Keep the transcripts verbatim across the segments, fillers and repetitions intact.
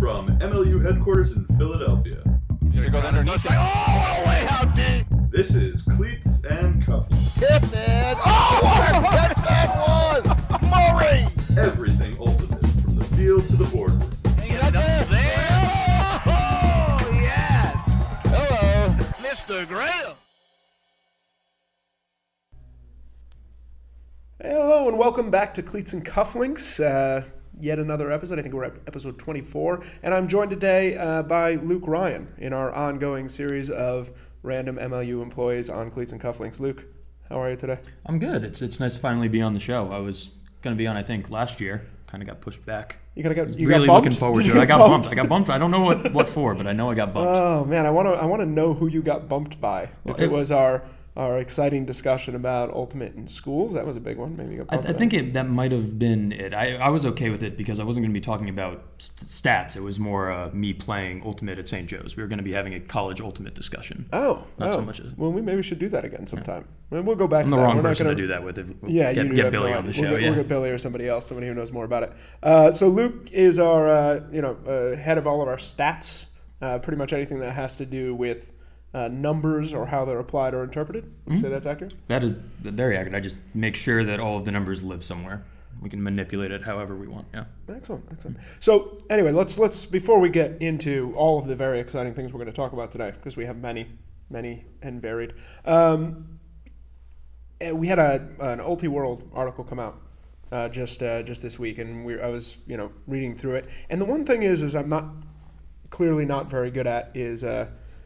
From M L U headquarters in Philadelphia, You go underneath. Oh, way out deep. this is Cleats and Cufflinks. Hit it. Oh, what a hit that was. Murray. Everything ultimate, from the field to the boardroom. Hey, that's it. There. Oh, yes. Hello, Mister Graham. Hello and welcome back to Cleats and Cufflinks. Uh, yet another episode. I think we're at episode twenty-four. And I'm joined today uh, by Luke Ryan in our ongoing series of random M L U employees on Cleats and Cufflinks. Luke, how are you today? I'm good. It's it's nice to finally be on the show. I was going to be on, I think, last year. Kind of got pushed back. You gotta get you really got bumped? looking forward Did to you it. I get got bumped? bumped. I got bumped. I don't know what, what for, but I know I got bumped. Oh man, I want to I want to know who you got bumped by. Well, if it, it- was our our exciting discussion about Ultimate in schools, that was a big one. Maybe you got I, bumped. I by think that. it, that might have been it. I, I was okay with it because I wasn't going to be talking about st- stats. It was more uh, me playing Ultimate at Saint Joe's. We were going to be having a college Ultimate discussion. Oh, Not oh. so much as- Well, we maybe should do that again sometime. Well, we'll go back I'm to the that. wrong We're not person gonna- to do that with. If, Yeah, get, you get have Billy no on the idea. show. We'll get, yeah. we'll get Billy or somebody else, somebody who knows more about it. Uh, so Luke is our, uh, you know, uh, head of all of our stats. Uh, pretty much anything that has to do with uh, numbers or how they're applied or interpreted. Would you say that's accurate? That is very accurate. I just make sure that all of the numbers live somewhere. We can manipulate it however we want. Yeah. Excellent, excellent. So anyway, let's let's before we get into all of the very exciting things we're going to talk about today, because we have many, many and varied. Um, and we had a an Ulti World article come out uh, just uh, just this week, and we I was you know reading through it. And the one thing is, is I'm not clearly not very good at is. Uh,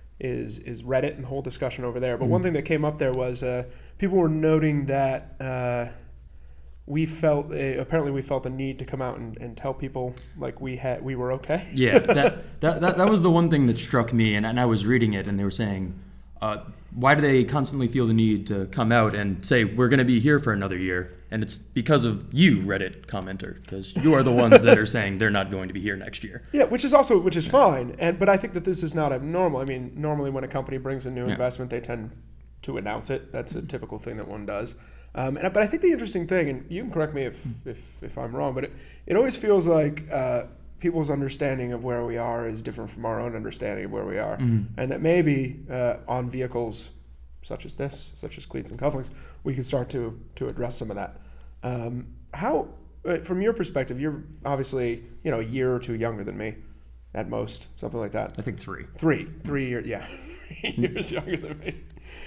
is is Reddit and the whole discussion over there. But Mm-hmm. one thing that came up there was uh, people were noting that uh, we felt uh, apparently we felt a need to come out and, and tell people like we had we were okay. Yeah, that, that, that, that was the one thing that struck me, and, and I was reading it, and they were saying, uh, why do they constantly feel the need to come out and say, we're going to be here for another year? And it's because of you, Reddit commenter, because you are the ones that are saying they're not going to be here next year. Yeah, which is also which is fine. And but I think that this is not abnormal. I mean, normally when a company brings a new Yeah. investment, they tend to announce it. That's a typical thing that one does. Um, and, but I think the interesting thing, and you can correct me if if, if I'm wrong, but it, it always feels like uh, people's understanding of where we are is different from our own understanding of where we are, Mm-hmm. and that maybe uh, on vehicles such as this, such as Cleats and Cufflinks, we could start to to address some of that. Um, how, uh, from your perspective, you're obviously you know a year or two younger than me, at most, something like that. I think three. Three, three years, yeah, three years younger than me.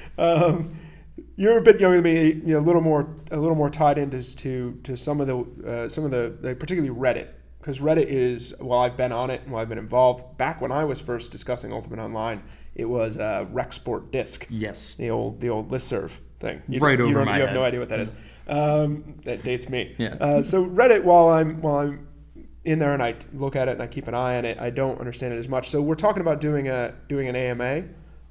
Um, you're a bit younger than me, you know, a little more, a little more tied into to to some of the, uh, some of the, like, particularly Reddit, because Reddit is, while I've been on it and while I've been involved, back when I was first discussing Ultimate Online, it was uh, Rexport Disc, Yes. the old, the old listserv thing. You Right don't- you over don't- my You have head. no idea what that is. Um, that dates me. Yeah. Uh, so Reddit, while I'm while I'm in there and I look at it and I keep an eye on it, I don't understand it as much. So we're talking about doing a doing an A M A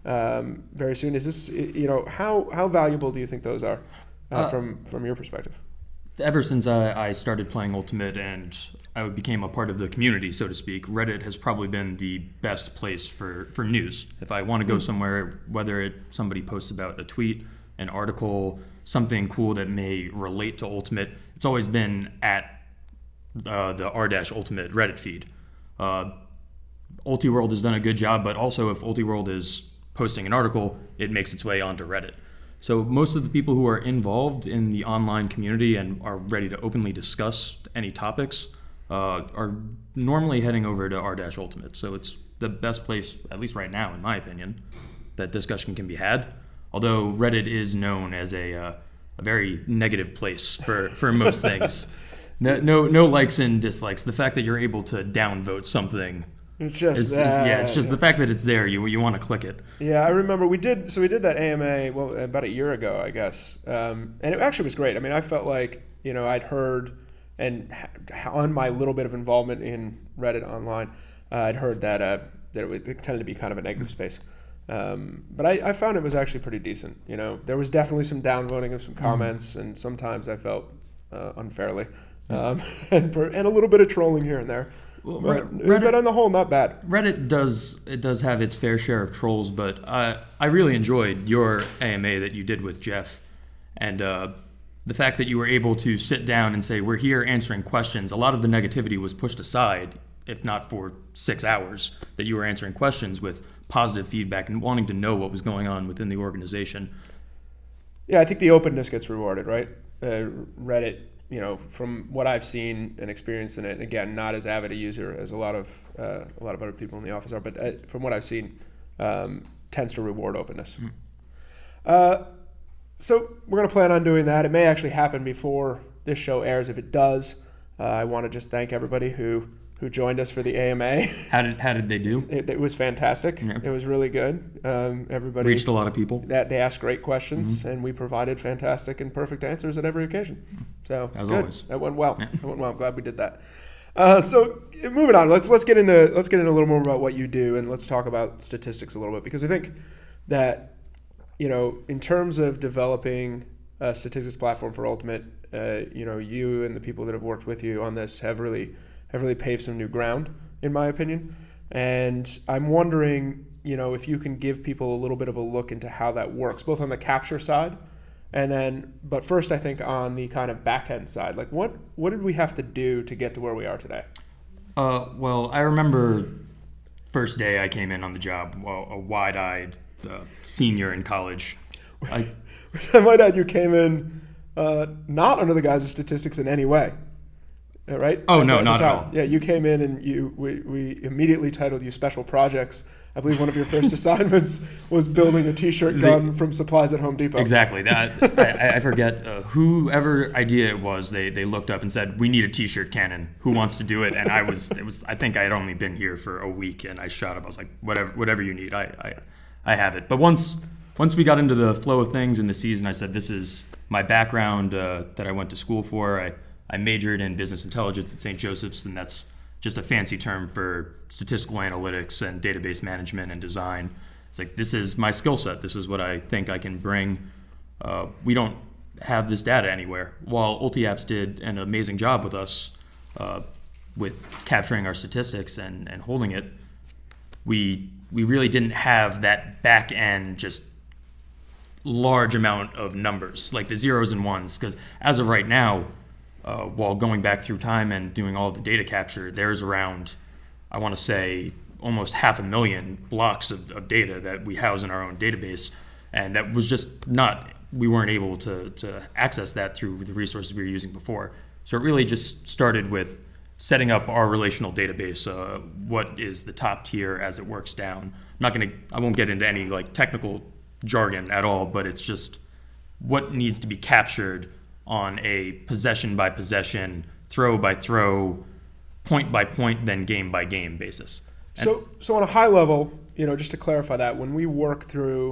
um, very soon. Is this you know how how valuable do you think those are uh, Uh, from from your perspective? Ever since I, I started playing Ultimate and I became a part of the community, so to speak, Reddit has probably been the best place for, for news. If I want to go somewhere, whether it somebody posts about a tweet, an article, something cool that may relate to Ultimate, it's always been at uh, the r dash Ultimate Reddit feed. Uh, Ultiworld has done a good job, but also if Ultiworld is posting an article, it makes its way onto Reddit. So most of the people who are involved in the online community and are ready to openly discuss any topics uh, are normally heading over to r dash Ultimate. So it's the best place, at least right now, in my opinion, that discussion can be had. Although Reddit is known as a uh, a very negative place for, for most things. No, no no likes and dislikes. The fact that you're able to downvote something It's just is, is yeah, it's just that. the fact that it's there. You you want to click it. Yeah, I remember we did. So we did that A M A well about a year ago, I guess, um, and it actually was great. I mean, I felt like you know I'd heard and ha- on my little bit of involvement in Reddit online, uh, I'd heard that uh, that it, would, it tended to be kind of a negative space. Um, but I, I found it was actually pretty decent. You know, there was definitely some downvoting of some comments, and sometimes I felt uh, unfairly, um, and, per, and a little bit of trolling here and there. Well, But, Reddit- but on the whole, not bad. Reddit does it does have its fair share of trolls, but uh, I really enjoyed your A M A that you did with Jeff, and uh, the fact that you were able to sit down and say, we're here answering questions. A lot of the negativity was pushed aside if not for six hours, that you were answering questions with positive feedback and wanting to know what was going on within the organization. Yeah, I think the openness gets rewarded, right? Uh, Reddit, you know, from what I've seen and experienced in it, and again, not as avid a user as a lot of uh, a lot of other people in the office are, but uh, from what I've seen, um, tends to reward openness. Mm. Uh, so we're going to plan on doing that. It may actually happen before this show airs. If it does, uh, I want to just thank everybody who who joined us for the A M A. How did how did they do? It, it was fantastic. Yeah. It was really good. Um, everybody reached a lot of people. That they asked great questions, mm-hmm. and we provided fantastic and perfect answers at every occasion. So as good. always, that went well. Yeah. That went well. I'm glad we did that. Uh, so moving on, let's let's get into let's get into a little more about what you do, and let's talk about statistics a little bit, because I think that, you know, in terms of developing a statistics platform for Ultimate, uh, you know, you and the people that have worked with you on this have really have really paved some new ground, in my opinion. And I'm wondering, you know, if you can give people a little bit of a look into how that works, both on the capture side, and then, but first, I think on the kind of back end side, like what what did we have to do to get to where we are today? Uh, well, I remember first day I came in on the job, well, a wide-eyed uh, senior in college. I, I might add, you came in uh, not under the guise of statistics in any way. Right? Oh, at no, the, not at at all. Yeah, you came in and you we, we immediately titled you Special Projects. I believe one of your first assignments was building a T-shirt gun the, from supplies at Home Depot. Exactly. That I, I forget uh, whoever idea it was. They they looked up and said, "We need a T-shirt cannon. Who wants to do it?" And I was it was I think I had only been here for a week, and I shot up. I was like, "Whatever, whatever you need, I I, I have it." But once once we got into the flow of things in the season, I said, "This is my background uh, that I went to school for." I I majored in business intelligence at Saint Joseph's, and that's just a fancy term for statistical analytics and database management and design. It's like, this is my skill set. This is what I think I can bring. Uh, we don't have this data anywhere. While UltiApps did an amazing job with us uh, with capturing our statistics and, and holding it, we we really didn't have that back end just large amount of numbers, like the zeros and ones, because as of right now, Uh, while going back through time and doing all the data capture, there's around, I want to say, almost half a million blocks of, of data that we house in our own database. And that was just not, we weren't able to, to access that through the resources we were using before. So it really just started with setting up our relational database, uh, what is the top tier as it works down. I'm not going to, I won't get into any like technical jargon at all, but it's just what needs to be captured on a possession by possession, throw by throw, point by point, then game by game basis. And so, so on a high level, you know, just to clarify that, when we work through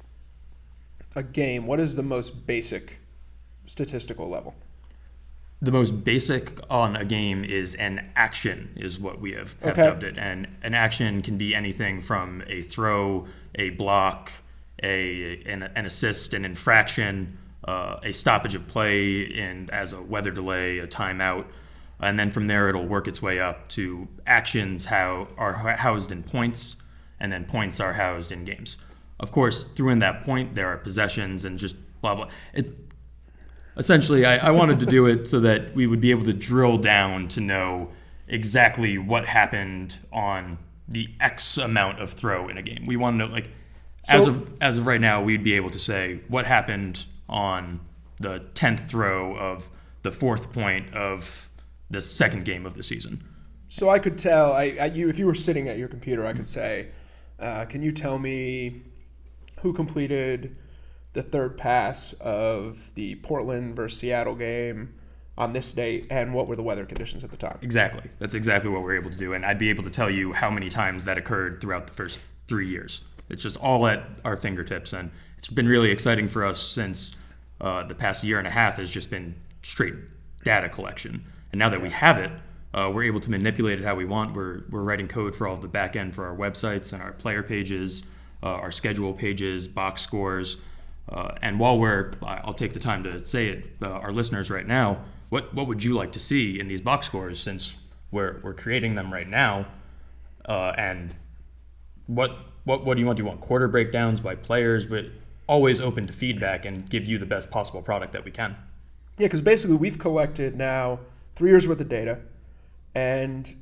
a game, what is the most basic statistical level? The most basic on a game is an action, is what we have, have okay. dubbed it. And an action can be anything from a throw, a block, a an, an assist, an infraction, Uh, a stoppage of play and as a weather delay, a timeout, and then from there it'll work its way up to actions how are housed in points, and then points are housed in games. Of course, through in that point there are possessions and just blah blah. It's essentially I, I wanted to do it so that we would be able to drill down to know exactly what happened on the X amount of throw in a game. We want to know, like, so, as of as of right now, we'd be able to say what happened on the tenth throw of the fourth point of the second game of the season. So I could tell, I, I, you, if you were sitting at your computer, I could say, uh, can you tell me who completed the third pass of the Portland versus Seattle game on this date, and what were the weather conditions at the time? Exactly. That's exactly what we're able to do, and I'd be able to tell you how many times that occurred throughout the first three years. It's just all at our fingertips, and it's been really exciting for us since uh, the past year and a half has just been straight data collection. And now that we have it, uh, we're able to manipulate it how we want. We're we're writing code for all of the back end for our websites and our player pages, uh, our schedule pages, box scores. Uh, and while we're, I'll take the time to say it, uh, our listeners right now, what what would you like to see in these box scores, since we're we're creating them right now, uh, and what what what do you want? Do you want quarter breakdowns by players? But always open to feedback and give you the best possible product that we can. Yeah, because basically we've collected now three years worth of data, and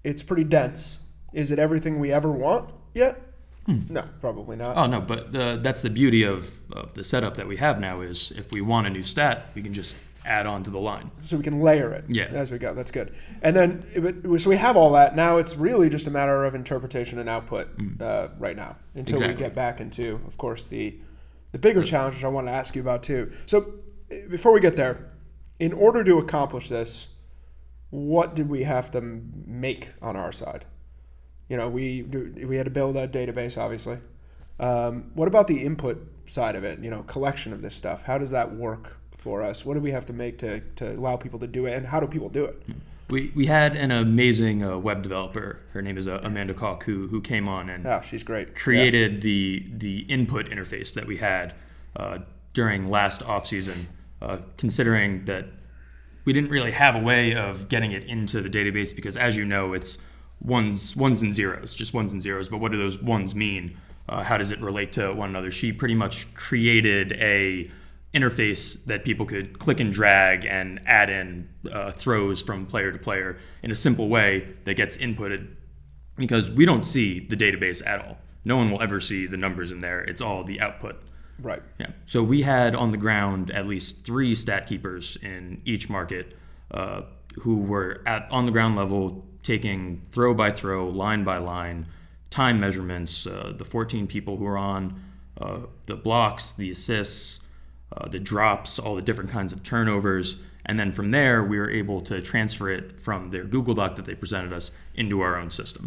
it's pretty dense. Is it everything we ever want yet? Hmm. No, probably not. Oh no, but the, that's the beauty of, of the setup that we have now is if we want a new stat, we can just add on to the line. So we can layer it yeah. as we go. That's good. And then, so we have all that. Now it's really just a matter of interpretation and output mm. uh, right now until exactly. we get back into, of course, the the bigger but, challenge, which I want to ask you about too. So before we get there, in order to accomplish this, what did we have to make on our side? You know, we we had to build a database, obviously. Um, what about the input side of it? You know, collection of this stuff. How does that work for us? What do we have to make to, to allow people to do it, and how do people do it? We we had an amazing uh, web developer. Her name is uh, Amanda Kalk, who who came on and oh, she's great. Created yeah. the the input interface that we had uh, during last off season. Uh, considering that we didn't really have a way of getting it into the database because, as you know, it's ones ones and zeros, just ones and zeros. But what do those ones mean? Uh, how does it relate to one another? She pretty much created a interface that people could click and drag and add in uh, throws from player to player in a simple way that gets inputted because we don't see the database at all. No one will ever see the numbers in there. It's all the output. Right. Yeah. So we had on the ground at least three stat keepers in each market uh, who were at on the ground level taking throw by throw, line by line, time measurements, uh, the fourteen people who were on, uh, the blocks, the assists, uh, the drops, all the different kinds of turnovers. And then from there, we were able to transfer it from their Google Doc that they presented us into our own system.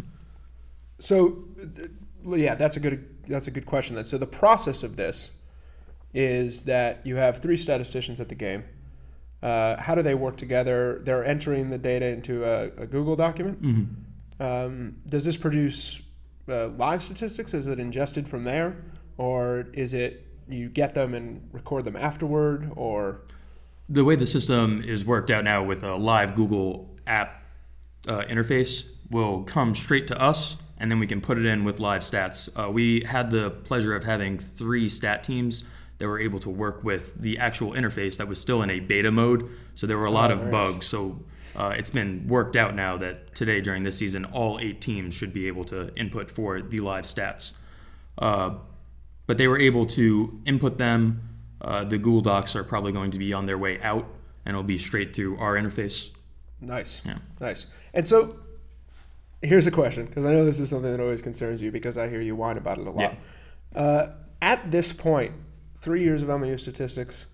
So, yeah, that's a good that's a good question. Then, so the process of this is that you have three statisticians at the game. Uh, how do they work together? They're entering the data into a, a Google document. Mm-hmm. Um, does this produce uh, live statistics? Is it ingested from there, or is it you get them and record them afterward? Or the way the system is worked out now with a live Google app uh, interface will come straight to us, and then we can put it in with live stats. Uh, we had the pleasure of having three stat teams that were able to work with the actual interface that was still in a beta mode. So there were a lot oh, of bugs. Nice. So uh, it's been worked out now that today during this season, all eight teams should be able to input for the live stats. Uh, but they were able to input them. Uh, the Google Docs are probably going to be on their way out, and it'll be straight through our interface. Nice. Yeah. Nice. And so here's a question, because I know this is something that always concerns you because I hear you whine about it a lot. Yeah. Uh, at this point, three years of M L U statistics,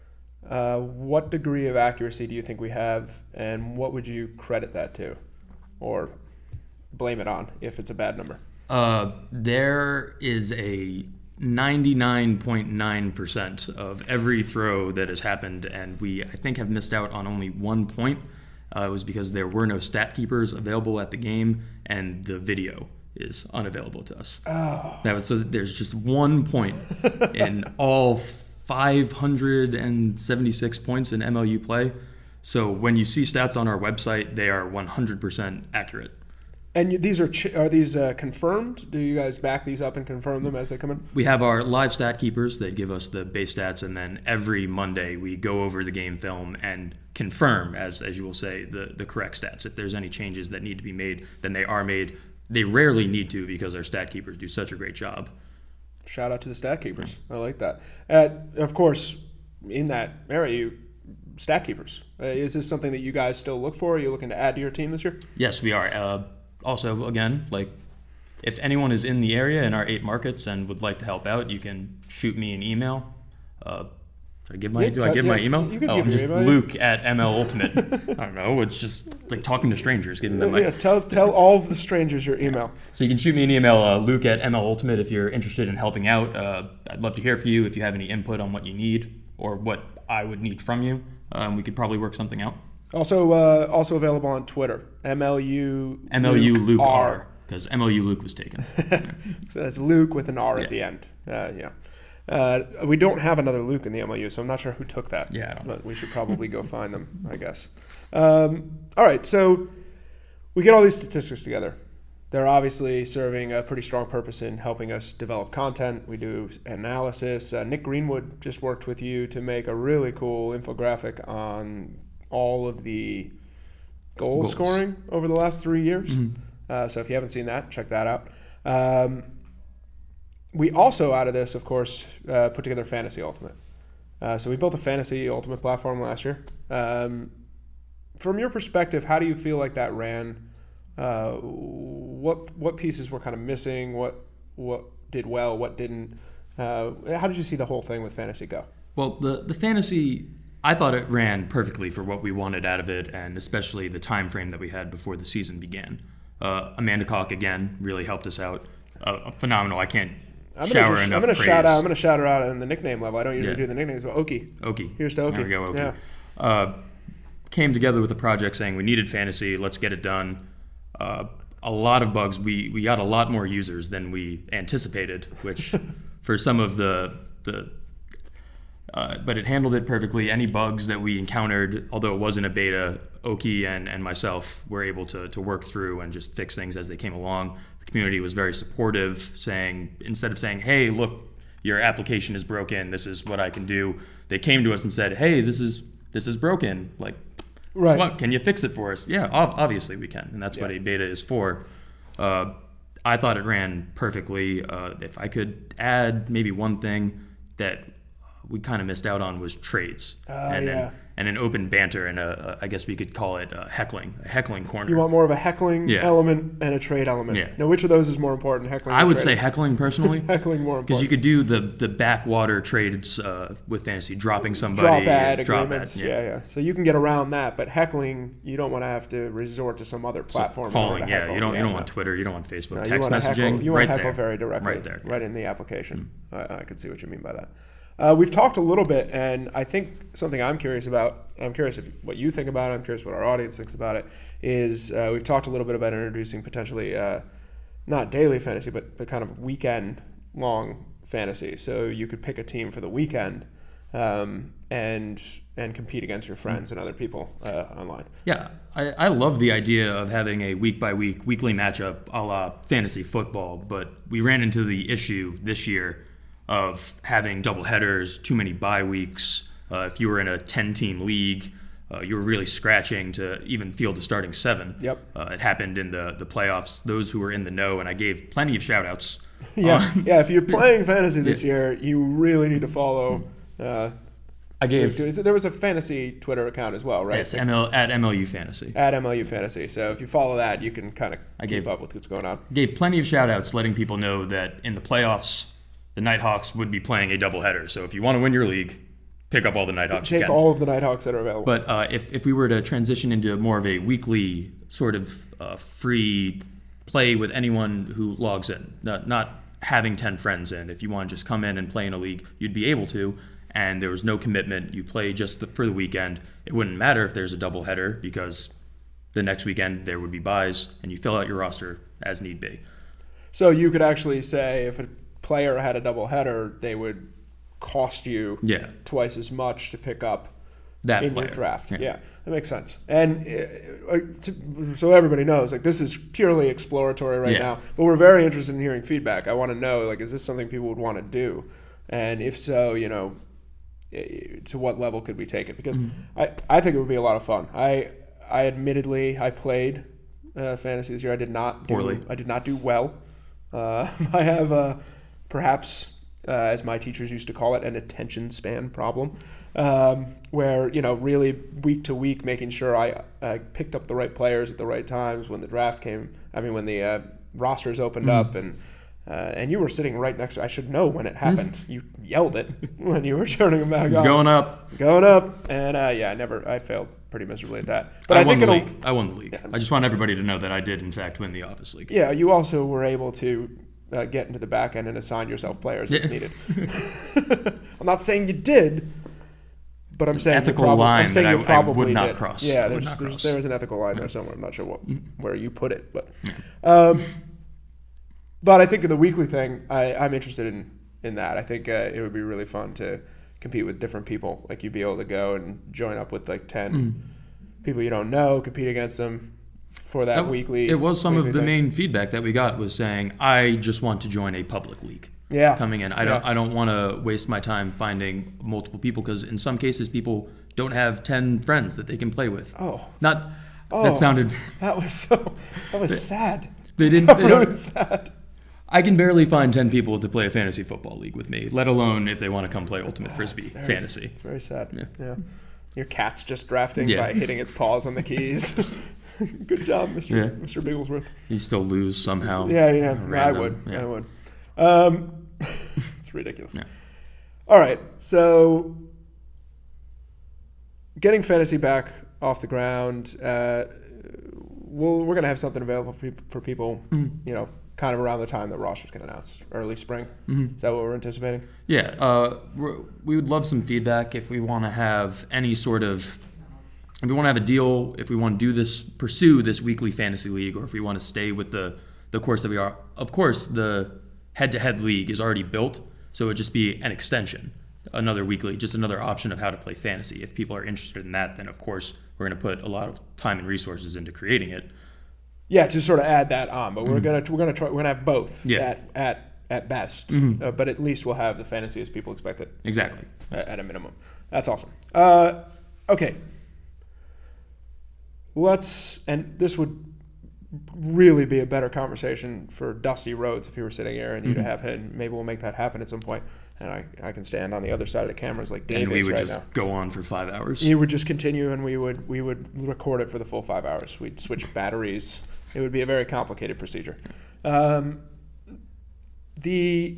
uh, what degree of accuracy do you think we have, and what would you credit that to, or blame it on if it's a bad number? Uh, there is a ninety-nine point nine percent of every throw that has happened, and we, I think, have missed out on only one point. Uh, it was because there were no stat keepers available at the game, and the video is unavailable to us. Oh. That was so there's just one point in all five hundred seventy-six points in M L U play. So when you see stats on our website, they are one hundred percent accurate. And you, these are ch- are these uh, confirmed? Do you guys back these up and confirm them as they come in? We have our live stat keepers that give us the base stats, and then every Monday we go over the game film and confirm, as as you will say, the, the correct stats. If there's any changes that need to be made, then they are made. They rarely need to because our stat keepers do such a great job. Shout out to the stat keepers. I like that. Uh, of course, in that area, you stat keepers. Uh, is this something that you guys still look for? Are you looking to add to your team this year? Yes, we are. Uh, also, again, like if anyone is in the area in our eight markets and would like to help out, you can shoot me an email. Uh, do I give my yeah, do I give yeah, my email? You can oh, give I'm just email, Luke yeah. at M L Ultimate. I don't know. It's just like talking to strangers, giving them my yeah. Tell tell all of the strangers your email. So you can shoot me an email, uh, Luke at M L Ultimate, if you're interested in helping out. Uh, I'd love to hear from you if you have any input on what you need or what I would need from you. Um, we could probably work something out. Also, uh, also available on Twitter. M L U M L U Luke R, because M L U Luke was taken. So that's Luke with an R yeah. at the end. Uh, yeah. Uh, we don't have another Luke in the M L U, so I'm not sure who took that. Yeah, I don't know. But we should probably go find them, I guess. Um, all right, so we get all these statistics together. They're obviously serving a pretty strong purpose in helping us develop content. We do analysis. Uh, Nick Greenwood just worked with you to make a really cool infographic on all of the goal Goals. scoring over the last three years. Mm-hmm. Uh, so if you haven't seen that, check that out. Um, we also, out of this, of course, uh, put together Fantasy Ultimate. Uh, so we built a Fantasy Ultimate platform last year. Um, from your perspective, how do you feel like that ran? Uh, what what pieces were kind of missing? What what did well? What didn't? Uh, how did you see the whole thing with Fantasy go? Well, the, the fantasy, I thought it ran perfectly for what we wanted out of it, and especially the time frame that we had before the season began. Uh, Amanda Koch, again, really helped us out. Uh, phenomenal. I can't I'm shower gonna just, enough I'm gonna praise. shout out. I'm gonna shout her out on the nickname level. I don't usually Yeah. do the nicknames, but Oki. Oki. Here's to Oki. There we go, Oki. Yeah. Uh, came together with a project saying we needed fantasy, let's get it done. Uh, a lot of bugs. We we got a lot more users than we anticipated, which for some of the the uh, but it handled it perfectly. Any bugs that we encountered, although it wasn't a beta, Oki and, and myself were able to to work through and just fix things as they came along. The community was very supportive, saying instead of saying, "Hey, look, your application is broken. This is what I can do," they came to us and said, "Hey, this is this is broken. Like, Right. what, can you fix it for us?" Yeah, ov- obviously we can, and that's what Yeah. a beta is for. Uh, I thought it ran perfectly. Uh, if I could add maybe one thing that we kind of missed out on was trades, Oh, and yeah. an, and an open banter, and a, a, I guess we could call it uh heckling, a heckling corner. You want more of a heckling Yeah. element and a trade element. Yeah. Now, which of those is more important? Heckling. I or would say trading? heckling personally. heckling more important. Because you could do the the backwater trades uh, with fantasy, dropping somebody, drop ad drop agreements. ad, yeah. yeah, So you can get around that, but heckling, you don't want to have to resort to some other platform. in order calling. to Yeah, heckle. you don't you don't no. want Twitter, you don't want Facebook, No, you text want to messaging. heckle, you right want to heckle there, very directly, right there, right in the application. I, I can see what you mean by that. Uh, we've talked a little bit, and I think something I'm curious about. I'm curious if what you think about it. I'm curious what our audience thinks about it. Is uh, we've talked a little bit about introducing potentially uh, not daily fantasy, but but kind of weekend long fantasy. So you could pick a team for the weekend um, and and compete against your friends and other people uh, online. Yeah, I, I love the idea of having a week by week, weekly matchup a la fantasy football, but we ran into the issue this year of having double headers, too many bye weeks. Uh, if you were in a ten-team league, uh, you were really scratching to even field a starting seven. Yep. Uh, it happened in the, the playoffs. Those who were in the know, and I gave plenty of shout-outs. Yeah, Uh, yeah. If you're playing fantasy this year, you really need to follow. Uh, I gave is it- there was a fantasy Twitter account as well, right? yes, M L, at M L U Fantasy. At M L U Fantasy. So if you follow that, you can kind of I keep gave- up with what's going on. Gave plenty of shout-outs letting people know that in the playoffs, the Nighthawks would be playing a doubleheader. So if you want to win your league, pick up all the Nighthawks you Take can. all of the Nighthawks that are available. But uh, if, if we were to transition into more of a weekly sort of uh, free play with anyone who logs in, not, not having ten friends in, if you want to just come in and play in a league, you'd be able to, and there was no commitment. You play just the, for the weekend. It wouldn't matter if there's a doubleheader because the next weekend there would be buys, and you fill out your roster as need be. So you could actually say if a player had a double header, they would cost you Yeah. twice as much to pick up That in player. your draft. Yeah. Yeah. that makes sense. And uh, uh, to, so everybody knows, like this is purely exploratory right Yeah. now, but we're very interested in hearing feedback. I want to know, like, is this something people would want to do? And if so, you know, eh, to what level could we take it? Because Mm-hmm. I, I think it would be a lot of fun. I I admittedly I played uh, fantasy this year. I did not do, Poorly. I did not do well. Uh, I have uh, perhaps, uh, as my teachers used to call it, an attention span problem, um, where you know really week to week making sure I, I picked up the right players at the right times when the draft came. I mean when the uh, rosters opened Mm. up and. Uh, and you were sitting right next to. I should know when it happened. You yelled it when you were turning them back It's on. going up. It's going up, and uh, yeah, I never. I failed pretty miserably at that. But I, I, won think the it'll. league. I won the league. I just want everybody to know that I did, in fact, win the Office League. Yeah, you also were able to uh, get into the back end and assign yourself players as Yeah. needed. I'm not saying you did, but I'm an saying you ethical prob- line I'm saying that you I- I probably would not did. cross. Yeah, I would there's, not there's cross. there is an ethical line there somewhere. I'm not sure what where you put it, but um, but I think the weekly thing, I, I'm interested in in that. I think uh, it would be really fun to compete with different people. Like you'd be able to go and join up with like ten Mm. people you don't know, compete against them for that, That- weekly. It was some weekly of the thing. main feedback that we got was saying, I just want to join a public league. Yeah. Coming in, I Yeah. don't. I don't want to waste my time finding multiple people because in some cases people don't have ten friends that they can play with. Oh. Not. Oh, that sounded. That was so. That was sad. They didn't. That They really don't, sad. I can barely find ten people to play a fantasy football league with me, let alone if they want to come play Ultimate Frisbee It's very- Fantasy. It's very sad. Yeah. Yeah. Your cat's just drafting Yeah. by hitting its paws on the keys. Good job, Mister Yeah. Mister Bigglesworth. You still lose somehow. Yeah, yeah. I Random, would. yeah. I would. Um, it's ridiculous. Yeah. All right. So, getting fantasy back off the ground. Uh, we'll, we're going to have something available for people, for people Mm-hmm. you know, kind of around the time the roster's get announced, early spring. Mm-hmm. Is that what we're anticipating? Yeah, uh, we're, we would love some feedback if we want to have any sort of, if we want to have a deal, if we want to do this, pursue this weekly fantasy league, or if we want to stay with the, the course that we are. Of course, the head-to-head league is already built, so it would just be an extension, another weekly, just another option of how to play fantasy. If people are interested in that, then of course we're going to put a lot of time and resources into creating it. Yeah, to sort of add that on, but we're gonna we're gonna try we're gonna have both Yeah. at at at best, Mhm. uh, but at least we'll have the fantasy as people expect it Exactly. at, at a minimum. That's awesome. Uh, okay, let's and this would really be a better conversation for Dusty Rhodes if he were sitting here and you to have him. Maybe we'll make that happen at some point, and I I can stand on the other side of the cameras like Dave And we is would right just now. go on for five hours. You would just continue, and we would we would record it for the full five hours. We'd switch batteries. It would be a very complicated procedure. Um, the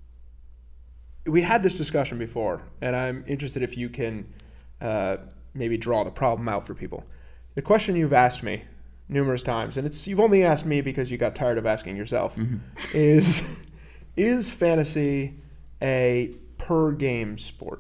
we had this discussion before, and I'm interested if you can uh, maybe draw the problem out for people. The question you've asked me numerous times, and it's you've only asked me because you got tired of asking yourself, is is fantasy a per game sport?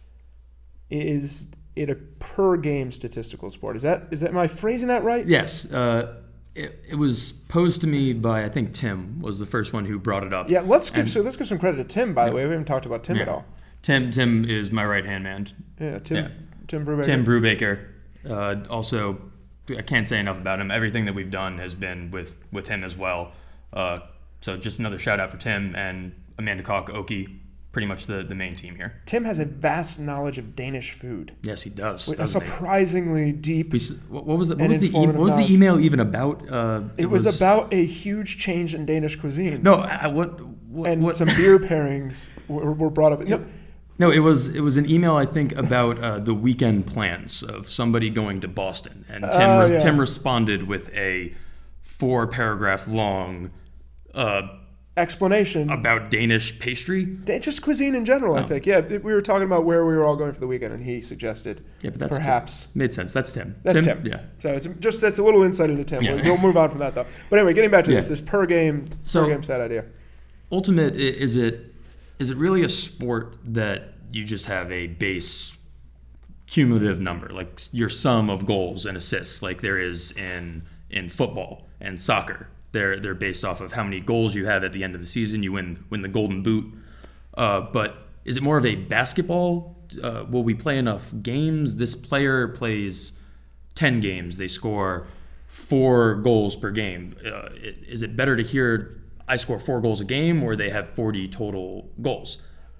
Is it a per game statistical sport? Is that is that am I phrasing that right? Yes. Uh, it, it was posed to me by, I think Tim was the first one who brought it up. Yeah, let's give And- so let's give some credit to Tim. By the way, we haven't talked about Tim at Yeah. all. Tim Tim is my right hand man. Yeah, Tim. Yeah. Tim Brubaker. Tim Brubaker. Uh, also, I can't say enough about him. Everything that we've done has been with, with him as well. Uh, so just another shout out for Tim and Amanda Koch Oki, pretty much the, the main team here. Tim has a vast knowledge of Danish food. Yes, he does. A doesn't he? surprisingly deep. We s- What what was the, what and was the, e- informative what was knowledge. the email even about? Uh, It was, about a huge change in Danish cuisine. no. I, what what, and what some beer pairings were, were brought up. No, No, it was it was an email I think about uh, the weekend plans of somebody going to Boston, and Tim Oh, re- yeah. Tim responded with a four paragraph long uh, explanation about Danish pastry. Da- just cuisine in general. I think. Yeah, we were talking about where we were all going for the weekend, and he suggested Yeah, but that's perhaps. made sense. That's Tim. That's Tim. Yeah. So it's just that's a little insight into Tim. Yeah. We'll, we'll move on from that though. But anyway, getting back to Yeah. this, this per game, So- per game set idea. Ultimate, i- is it is it really a sport that you just have a base cumulative number, like your sum of goals and assists, like there is in in football and soccer? They're they're based off of how many goals you have at the end of the season. You win win the Golden Boot. Uh, but is it more of a basketball? Uh, will we play enough games? This player plays ten games. They score four goals per game. Uh, it, is it better to hear I score four goals a game, or they have forty total goals?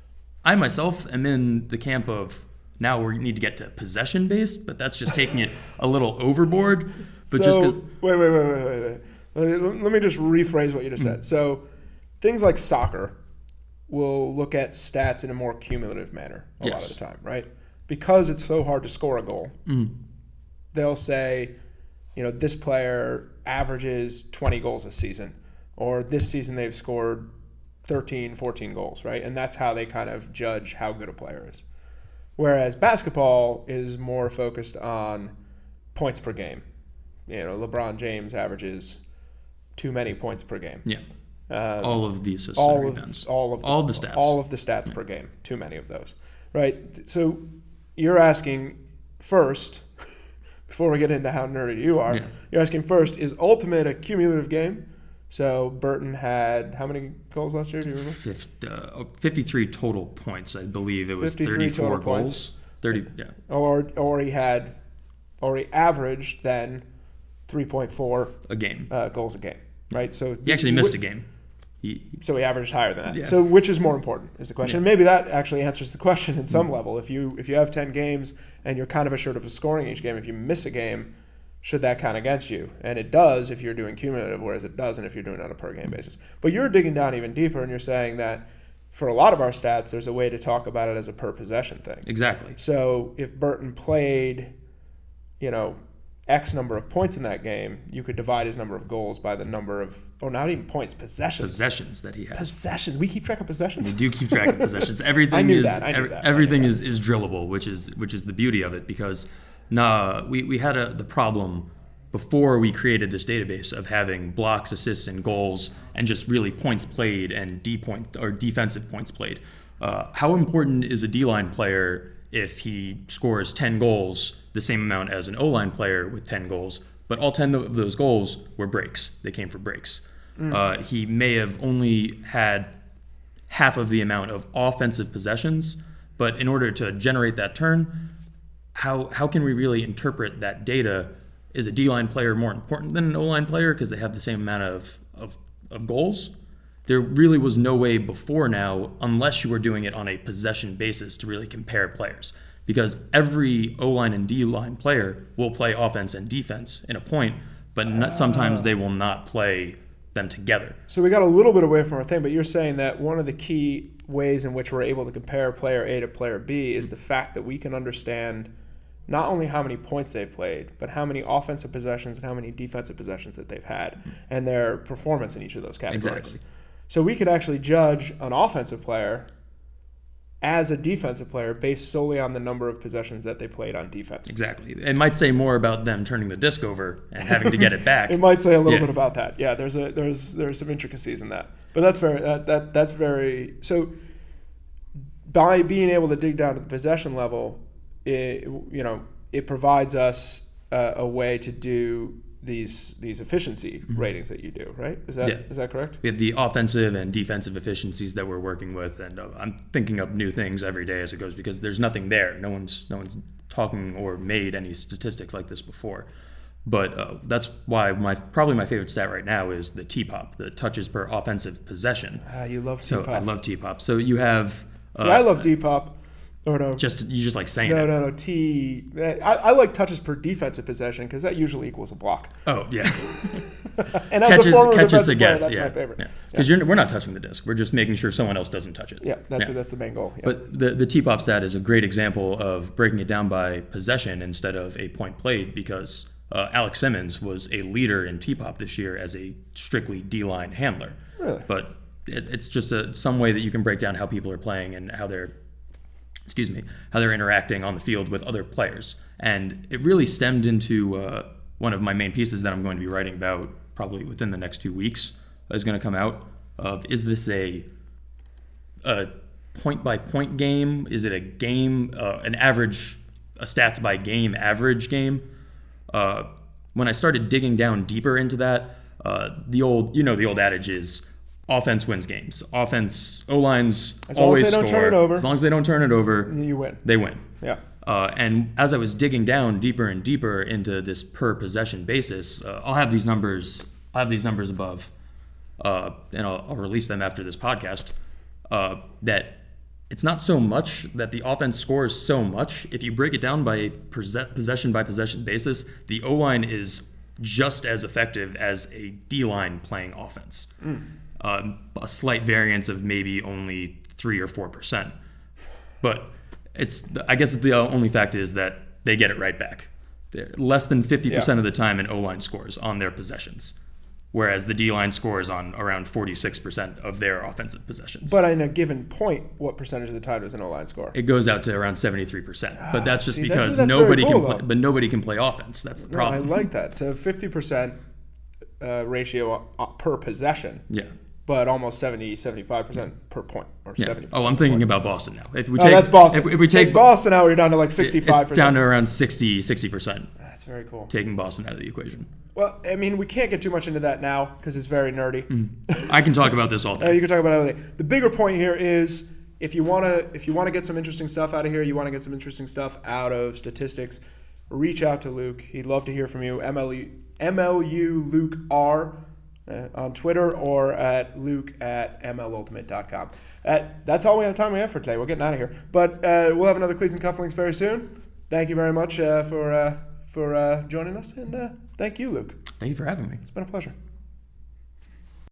I myself am in the camp of now we need to get to possession based, but that's just taking it a little overboard. But so just 'cause- wait, wait, wait, wait, wait, wait. Let me, let me just rephrase what you just said. Mm. So things like soccer will look at stats in a more cumulative manner a lot Yes. of the time, right? Because it's so hard to score a goal. Mm. They'll say, you know, this player averages twenty goals a season, or this season they've scored thirteen, fourteen goals, right? And that's how they kind of judge how good a player is. Whereas basketball is more focused on points per game. You know, LeBron James averages too many points per game. yeah, Um, all of the assists all and of rebounds. all of the, all of the stats. all of the stats per game. Too many of those, right? So you're asking first, before we get into how nerdy you are, Yeah. you're asking first: is Ultimate a cumulative game? So Burton had how many goals last year? Do you remember? Fif- uh, fifty-three total points, I believe. It was fifty-three thirty-four total goals. points. thirty, yeah. Or or he had, or he averaged then three point four A game. uh, goals a game, right? So He actually missed a game. He, So he averaged higher than that. Yeah. So which is more important is the question. Yeah. And maybe that actually answers the question in some Mm. level. If you if you have ten games and you're kind of assured of scoring each game, if you miss a game, should that count against you? And it does if you're doing cumulative, whereas it doesn't if you're doing it on a per game basis. But you're digging down even deeper, and you're saying that for a lot of our stats, there's a way to talk about it as a per possession thing. Exactly. So if Burton played, you know, X number of points in that game, you could divide his number of goals by the number of, oh, not even points, possessions. Possessions that he has. Possession. We keep track of possessions. We do keep track of possessions. Everything I knew is that. I knew every- that. I everything knew is, is drillable, which is which is the beauty of it, because nah, we, we had a, the problem before we created this database of having blocks, assists, and goals, and just really points played and D point or defensive points played. Uh, how important is a D-line player if he scores ten goals, the same amount as an O-line player with ten goals, but all ten of those goals were breaks. They came for breaks. Mm. Uh, he may have only had half of the amount of offensive possessions, but in order to generate that turn, how how can we really interpret that data? Is a D-line player more important than an O-line player because they have the same amount of, of, of goals? There really was no way before now, unless you were doing it on a possession basis, to really compare players. Because every O-line and D-line player will play offense and defense in a point, but not, sometimes they will not play them together. So we got a little bit away from our thing, but you're saying that one of the key ways in which we're able to compare player A to player B is the fact that we can understand not only how many points they've played, but how many offensive possessions and how many defensive possessions that they've had, and their performance in each of those categories. Exactly. So we could actually judge an offensive player as a defensive player based solely on the number of possessions that they played on defense. Exactly. It might say more about them turning the disc over and having to get it back. It might say a little Yeah. bit about that. Yeah, there's a there's there's some intricacies in that. But that's very that, that that's very so by being able to dig down to the possession level, it, you know, it provides us uh, a way to do these these efficiency mm-hmm. ratings that you do, right? Is that Yeah. is that correct? We have the offensive and defensive efficiencies that we're working with, and uh, I'm thinking up new things every day as it goes because there's nothing there. No one's no one's talking or made any statistics like this before. But uh, that's why my probably my favorite stat right now is the T P O P, the touches per offensive possession. Ah, you love T P So O P. I love T P O P. So you have. See, uh, I love D P O P. Or no. Just you just like saying no, it. No, no, T. I, I like touches per defensive possession because that usually equals a block. Oh yeah. And as catches a former catches defensive player, against, that's yeah, my favorite. Because Yeah. you're we're not touching the disc. We're just making sure someone else doesn't touch it. Yeah, that's Yeah. that's the main goal. Yeah. But the the T P O P stat is a great example of breaking it down by possession instead of a point played because uh, Alex Simmons was a leader in T P O P this year as a strictly D-line handler. Really? But it, it's just a some way that you can break down how people are playing and how they're excuse me, how they're interacting on the field with other players. And it really stemmed into uh, one of my main pieces that I'm going to be writing about probably within the next two weeks is going to come out of, is this a, a point-by-point game? Is it a game, uh, an average, a stats-by-game average game? Uh, when I started digging down deeper into that, uh, the old, you know, the old adage is, offense wins games. Offense, O-lines As long as always they don't score. turn it over. As long as they don't turn it over, You win. they win. Yeah. Uh, and as I was digging down deeper and deeper into this per possession basis, uh, I'll have these numbers. I have these numbers above, uh, and I'll, I'll release them after this podcast. Uh, that it's not so much that the offense scores so much. If you break it down by possession by possession basis, the O-line is just as effective as a D-line playing offense. Mm. Um, a slight variance of maybe only three or four percent, but it's I guess the only fact is that they get it right back. They're less than fifty percent Yeah. of the time an O-line scores on their possessions, whereas the D-line scores on around forty-six percent of their offensive possessions. But in a given point, what percentage of the time does an O-line score? It goes out to around seventy-three percent, but that's just See, that's- because that's very nobody cool, can play. though. But nobody can play offense. That's the No, I problem. like that. So fifty percent uh, ratio uh, per possession, Yeah. but almost seventy, seventy-five percent per point or Yeah. seventy percent. Oh, I'm thinking about Boston now. If we Oh, take, that's Boston. If, if we take, Boston out, you're down to like sixty-five it's down percent. to around sixty percent. That's very cool. Taking Boston out of the equation. Well, I mean, we can't get too much into that now because it's very nerdy. I can talk about this all Uh, day. you can talk about it all day. The bigger point here is if you want to if you want to get some interesting stuff out of here, you want to get some interesting stuff out of statistics, reach out to Luke. He'd love to hear from you. M L U, M L U Luke R uh, on Twitter or at Luke at M L ultimate dot com. Uh, that's all we have time we have for today. We're getting out of here. But uh, we'll have another Cleats and Cufflinks very soon. Thank you very much uh, for uh, for uh, joining us, and uh, thank you, Luke. Thank you for having me. It's been a pleasure.